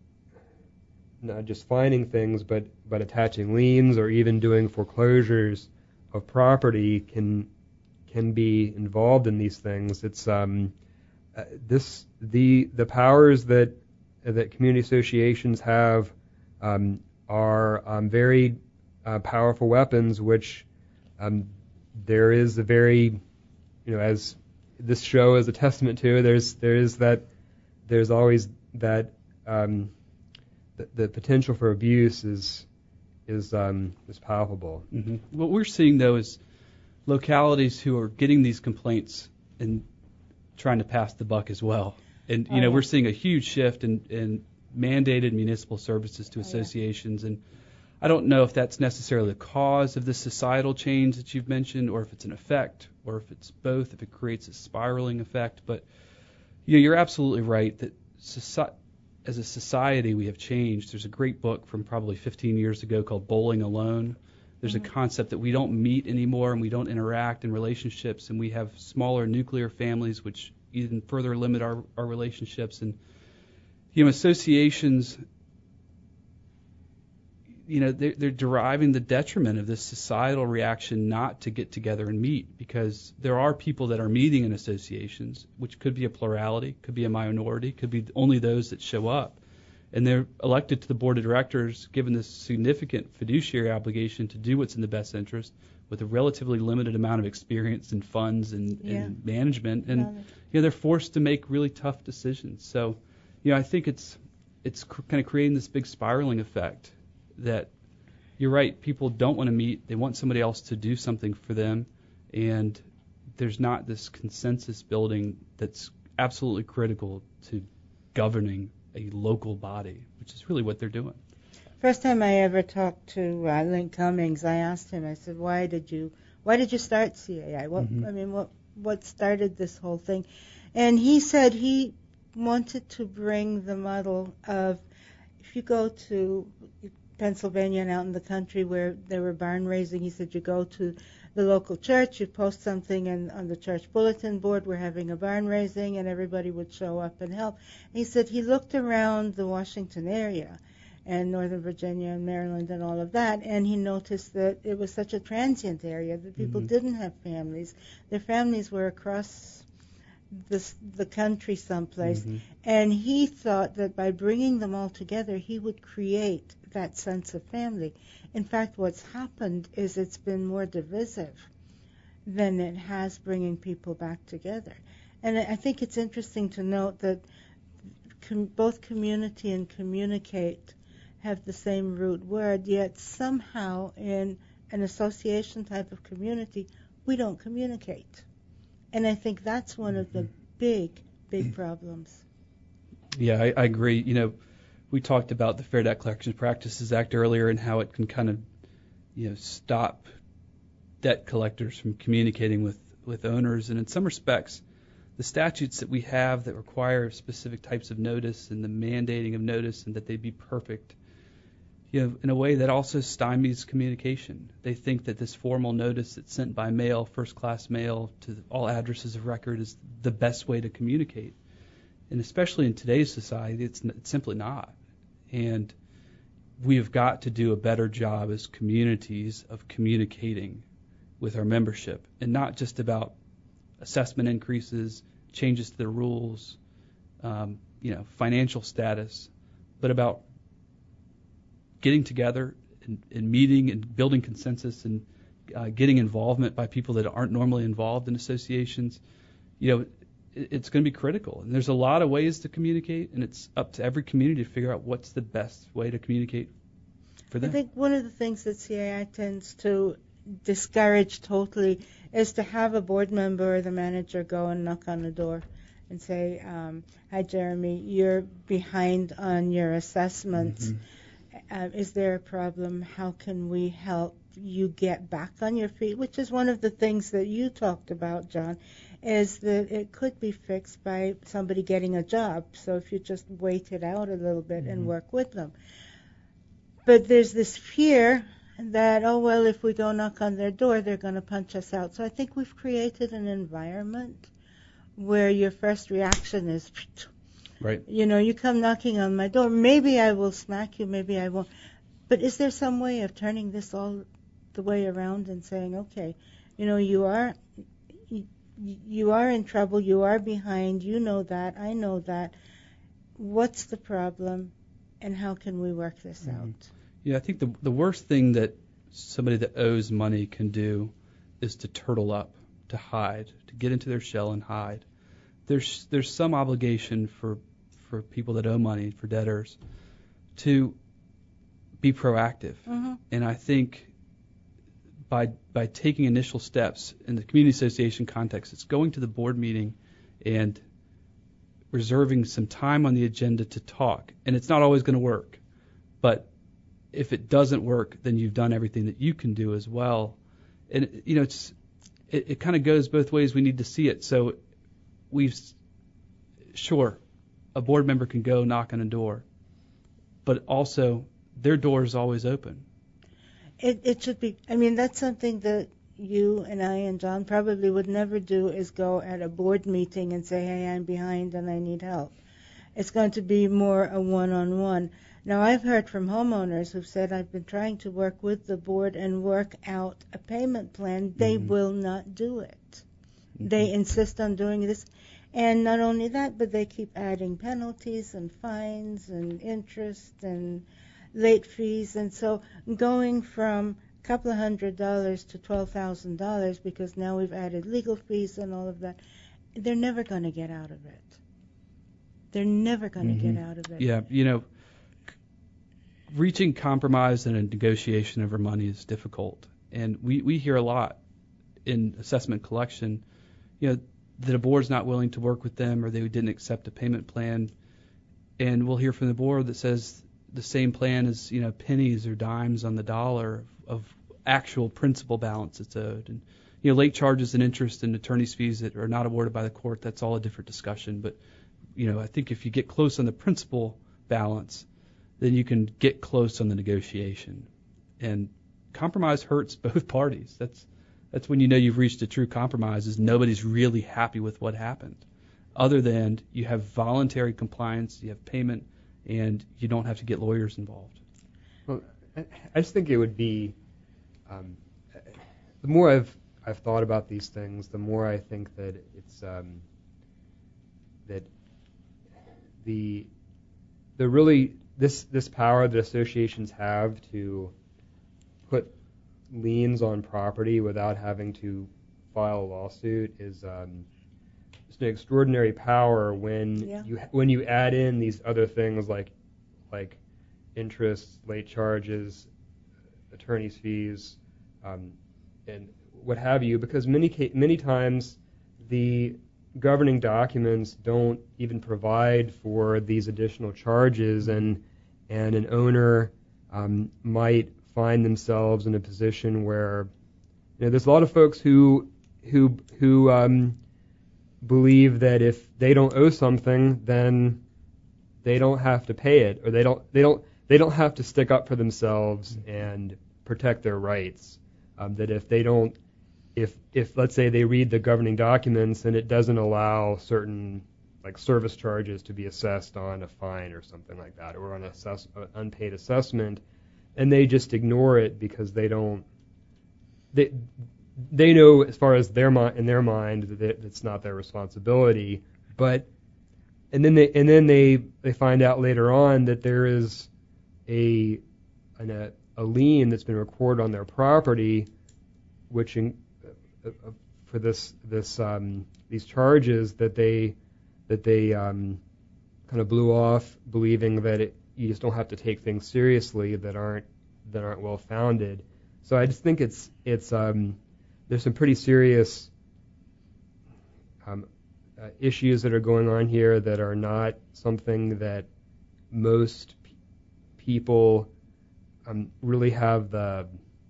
not just finding things, but but attaching liens or even doing foreclosures of property can can be involved in these things. It's um, uh, this the the powers that that community associations have um, are um, very uh, powerful weapons, which um, there is a very, you know, as this show is a testament to, there's there is that there's always that um, the, the potential for abuse is is um, is palpable. Mm-hmm. What we're seeing, though, is localities who are getting these complaints and trying to pass the buck as well. And, you Oh, know, yeah. we're seeing a huge shift in, in mandated municipal services to Oh, yeah. associations. And I don't know if that's necessarily the cause of the societal change that you've mentioned, or if it's an effect, or if it's both, if it creates a spiraling effect. But, you know, you're absolutely right that soci- as a society we have changed. There's a great book from probably fifteen years ago called Bowling Alone. There's Mm-hmm. a concept that we don't meet anymore and we don't interact in relationships, and we have smaller nuclear families, which even further limit our, our relationships. And, you know, associations, you know, they're, they're deriving the detriment of this societal reaction not to get together and meet, because there are people that are meeting in associations, which could be a plurality, could be a minority, could be only those that show up. And they're elected to the board of directors, given this significant fiduciary obligation to do what's in the best interest, with a relatively limited amount of experience and funds and, Yeah. and management. And, Knowledge. you know, they're forced to make really tough decisions. So, you know, I think it's it's cr- kind of creating this big spiraling effect that you're right, people don't want to meet. They want somebody else to do something for them. And there's not this consensus building that's absolutely critical to governing a local body, which is really what they're doing. First time I ever talked to uh, Link Cummings, I asked him, I said, why did you why did you start C A I? What Mhm. I mean, what what started this whole thing? And he said he wanted to bring the model of, if you go to Pennsylvania and out in the country where there were barn raising, he said you go to the local church, you post something in, on the church bulletin board, we're having a barn raising, and everybody would show up and help. He said he looked around the Washington area and Northern Virginia and Maryland and all of that, and he noticed that it was such a transient area that people Mhm. didn't have families. Their families were across this, the country someplace, Mhm. and he thought that by bringing them all together, he would create that sense of family. In fact, what's happened is it's been more divisive than it has bringing people back together. And I I think it's interesting to note that com- both community and communicate have the same root word, yet somehow in an association type of community, we don't communicate. And I think that's one of the big, big problems. Yeah, I, I agree. You know, we talked about the Fair Debt Collection Practices Act earlier and how it can kind of, you know, stop debt collectors from communicating with, with owners. And in some respects, the statutes that we have that require specific types of notice and the mandating of notice and that they be perfect, you know, in a way that also stymies communication. They think that this formal notice that's sent by mail, first-class mail, to all addresses of record is the best way to communicate. And especially in today's society, it's, it's simply not. And we have got to do a better job as communities of communicating with our membership, and not just about assessment increases, changes to the rules, um, you know, financial status, but about getting together and, and meeting and building consensus and uh, getting involvement by people that aren't normally involved in associations. You know, it, it's going to be critical. And there's a lot of ways to communicate, and it's up to every community to figure out what's the best way to communicate for them. I think one of the things that C A I tends to discourage totally is to have a board member or the manager go and knock on the door and say, um, hi, Jeremy, you're behind on your assessments. Mm-hmm. Uh, is there a problem? How can we help you get back on your feet? Which is one of the things that you talked about, John, is that it could be fixed by somebody getting a job. So if you just wait it out a little bit mm-hmm. and work with them. But there's this fear that, oh, well, if we go knock on their door, they're going to punch us out. So I think we've created an environment where your first reaction is, right. You know, you come knocking on my door, maybe I will smack you, maybe I won't. But is there some way of turning this all the way around and saying, okay, you know, you are you, you are in trouble, you are behind, you know that, I know that. What's the problem, and how can we work this mm-hmm. out? Yeah, I think the the worst thing that somebody that owes money can do is to turtle up, to hide, to get into their shell and hide. There's there's some obligation for for people that owe money, for debtors, to be proactive. Mm-hmm. And I think by by taking initial steps in the community association context, it's going to the board meeting and reserving some time on the agenda to talk. And it's not always going to work, but if it doesn't work, then you've done everything that you can do as well. And, you know, it's it, it kind of goes both ways. We need to see it. So we've, sure, a board member can go knock on a door, but also their door is always open. It, it should be, I mean, that's something that you and I and John probably would never do, is go at a board meeting and say, hey, I'm behind and I need help. It's going to be more a one-on-one. Now, I've heard from homeowners who've said, I've been trying to work with the board and work out a payment plan. They mm-hmm. will not do it. Mm-hmm. They insist on doing this. And not only that, but they keep adding penalties and fines and interest and late fees. And so going from a couple of hundred dollars to twelve thousand dollars, because now we've added legal fees and all of that, they're never going to get out of it. They're never going to mm-hmm. get out of it. Yeah, you know, reaching compromise in a negotiation over money is difficult. And we, we hear a lot in assessment collection, you know, that a board's not willing to work with them, or they didn't accept a payment plan. And we'll hear from the board that says the same plan is, you know, pennies or dimes on the dollar of actual principal balance that's owed. And, you know, late charges and interest and attorney's fees that are not awarded by the court, that's all a different discussion. But, you know, I think if you get close on the principal balance, then you can get close on the negotiation. And compromise hurts both parties. That's that's when you know you've reached a true compromise, is nobody's really happy with what happened, other than you have voluntary compliance, you have payment, and you don't have to get lawyers involved. Well, I just think it would be, um, the more I've I've thought about these things, the more I think that it's um, that the the really this this power that associations have to put liens on property without having to file a lawsuit is um, it's an extraordinary power when yeah. you when you add in these other things like like interest, late charges, attorney's fees, um, and what have you, because many many times the governing documents don't even provide for these additional charges, and and an owner um, might find themselves in a position where, you know, there's a lot of folks who who who um, believe that if they don't owe something, then they don't have to pay it, or they don't they don't they don't have to stick up for themselves and protect their rights. Um, that if they don't If, if let's say they read the governing documents and it doesn't allow certain like service charges to be assessed on a fine or something like that, or on assess, an unpaid assessment, and they just ignore it because they don't. They they know as far as their mi- in their mind that it's not their responsibility, but and then they and then they they find out later on that there is a an, a, a lien that's been recorded on their property, which in, uh, uh, for this this um, these charges that they that they um, kind of blew off, believing that it, you just don't have to take things seriously that aren't that aren't well founded. So I just think it's it's um, there's some pretty serious um, uh, issues that are going on here that are not something that most p- people um, really have the.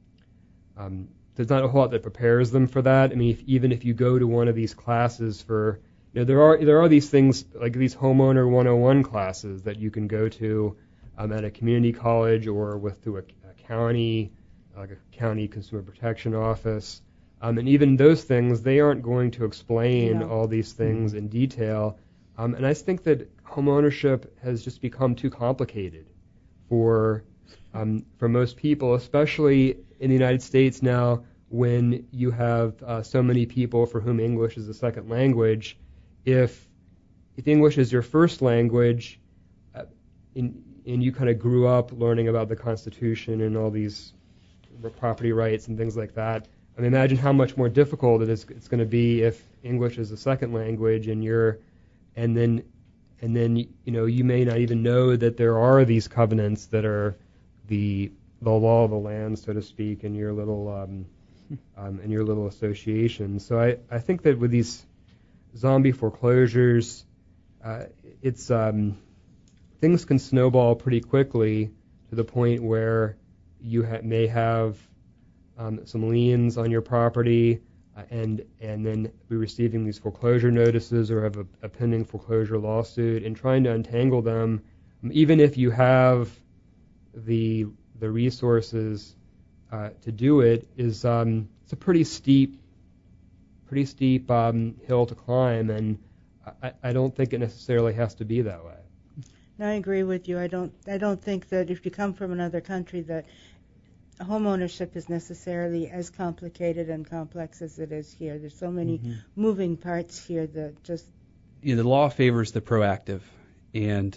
Um, there's not a whole lot that prepares them for that. I mean, if, even if you go to one of these classes for, you know, there are there are these things like these homeowner one oh one classes that you can go to um, at a community college or with through a, a county. Like a county consumer protection office, um, and even those things, they aren't going to explain No. all these things in detail. Um, and I think that home ownership has just become too complicated for um, for most people, especially in the United States now, when you have uh, so many people for whom English is a second language. If if English is your first language, uh, in, and you kind of grew up learning about the Constitution and all these property rights and things like that. I mean, imagine how much more difficult it is it's going to be if English is a second language and you're, and then, and then you know you may not even know that there are these covenants that are the the law of the land, so to speak, in your little um, um, in your little association. So I, I think that with these zombie foreclosures, uh, it's um, things can snowball pretty quickly to the point where you ha- may have um, some liens on your property, uh, and and then be receiving these foreclosure notices or have a, a pending foreclosure lawsuit, and trying to untangle them, um, even if you have the the resources uh, to do it, is um, it's a pretty steep, pretty steep um, hill to climb, and I, I don't think it necessarily has to be that way. No, I agree with you. I don't. I don't think that if you come from another country that home ownership is necessarily as complicated and complex as it is here. There's so many Mm-hmm. moving parts here that just. You know, the law favors the proactive, and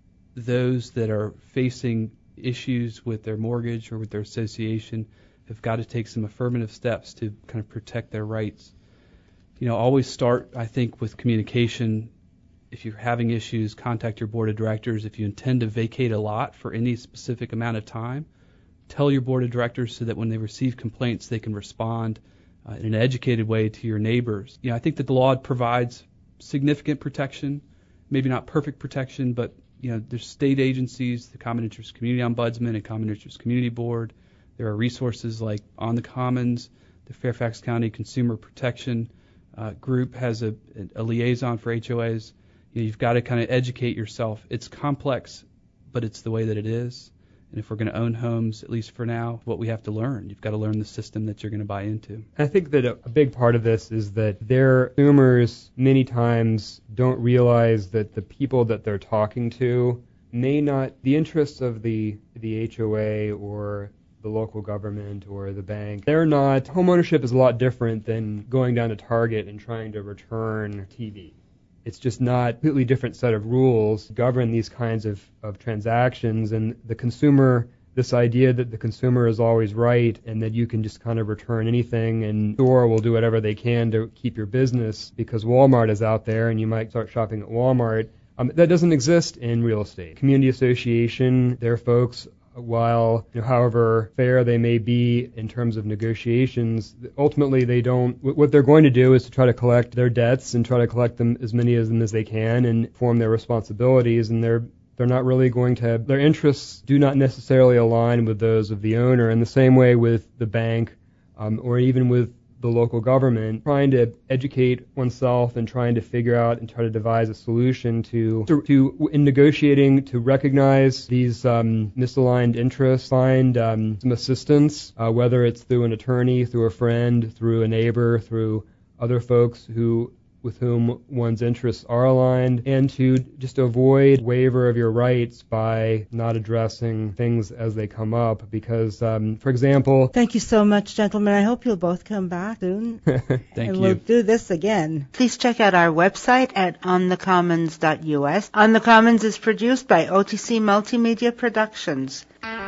those that are facing issues with their mortgage or with their association have got to take some affirmative steps to kind of protect their rights. You know, always start, I think, with communication. If you're having issues, contact your board of directors. If you intend to vacate a lot for any specific amount of time, tell your board of directors so that when they receive complaints, they can respond uh, in an educated way to your neighbors. You know, I think that the law provides significant protection, maybe not perfect protection, but you know, there's state agencies, the Common Interest Community Ombudsman and Common Interest Community Board. There are resources like On the Commons. The Fairfax County Consumer Protection uh, Group has a, a liaison for H O As. You know, you've got to kind of educate yourself. It's complex, but it's the way that it is. And if we're going to own homes, at least for now, what we have to learn, you've got to learn the system that you're going to buy into. I think that a, a big part of this is that their consumers many times don't realize that the people that they're talking to may not, the interests of the the H O A or the local government or the bank, they're not, homeownership is a lot different than going down to Target and trying to return T V. It's just not a completely different set of rules govern these kinds of, of transactions, and the consumer, this idea that the consumer is always right and that you can just kind of return anything and the store will do whatever they can to keep your business because Walmart is out there and you might start shopping at Walmart. Um, that doesn't exist in real estate. Community association, their folks, while you know, however fair they may be in terms of negotiations, ultimately they don't. What they're going to do is to try to collect their debts and try to collect them as many of them as they can and form their responsibilities. And they're they're not really going to. Their interests do not necessarily align with those of the owner. In the same way with the bank, um, or even with the local government, trying to educate oneself and trying to figure out and try to devise a solution to, to, to in negotiating, to recognize these um, misaligned interests, find um, some assistance, uh, whether it's through an attorney, through a friend, through a neighbor, through other folks who with whom one's interests are aligned, and to just avoid waiver of your rights by not addressing things as they come up. Because, um, for example... Thank you so much, gentlemen. I hope you'll both come back soon. Thank and you. we'll do this again. Please check out our website at on the commons dot u s. On the Commons is produced by O T C Multimedia Productions.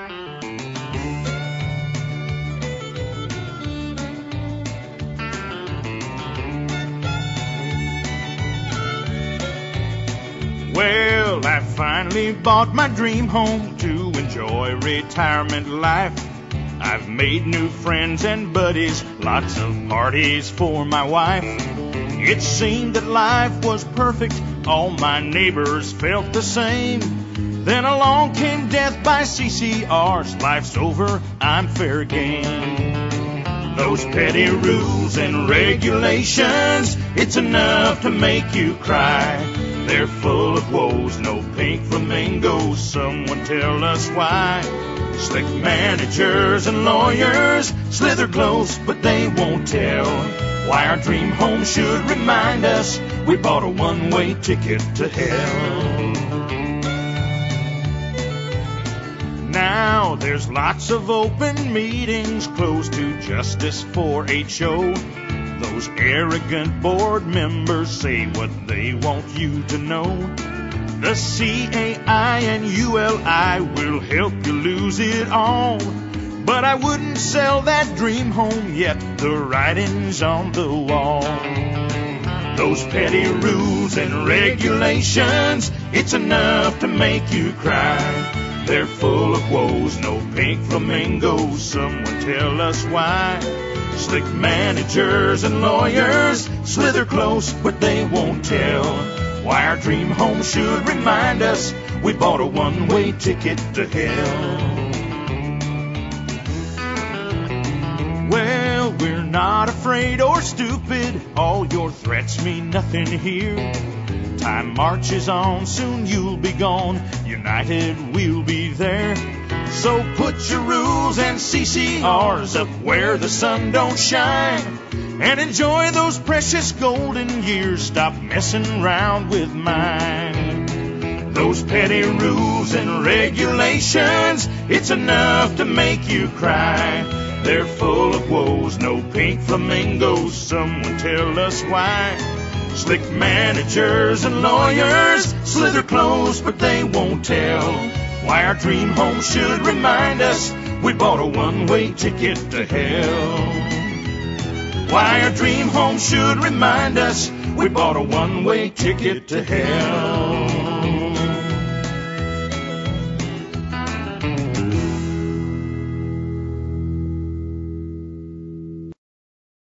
Well, I finally bought my dream home to enjoy retirement life. I've made new friends and buddies, lots of parties for my wife. It seemed that life was perfect, all my neighbors felt the same. Then along came death by C C Rs, life's over, I'm fair game. Those petty rules and regulations, it's enough to make you cry. They're full of woes, no pink flamingos, someone tell us why. Slick managers and lawyers slither close, but they won't tell why our dream home should remind us we bought a one-way ticket to hell. Now there's lots of open meetings closed to justice for H O. Those arrogant board members say what they want you to know. The C A I and U L I will help you lose it all. But I wouldn't sell that dream home yet, the writing's on the wall. Those petty rules and regulations, it's enough to make you cry. They're full of woes, no pink flamingos, someone tell us why. Slick managers and lawyers slither close, but they won't tell why our dream home should remind us we bought a one-way ticket to hell. Well, we're not afraid or stupid, all your threats mean nothing here. Time marches on, soon you'll be gone, united we'll be there. So put your rules and C C Rs up where the sun don't shine, and enjoy those precious golden years, stop messing around with mine. Those petty rules and regulations, it's enough to make you cry. They're full of woes, no pink flamingos, someone tell us why. Slick managers and lawyers slither close, but they won't tell why our dream home should remind us we bought a one-way ticket to hell. Why our dream home should remind us we bought a one-way ticket to hell.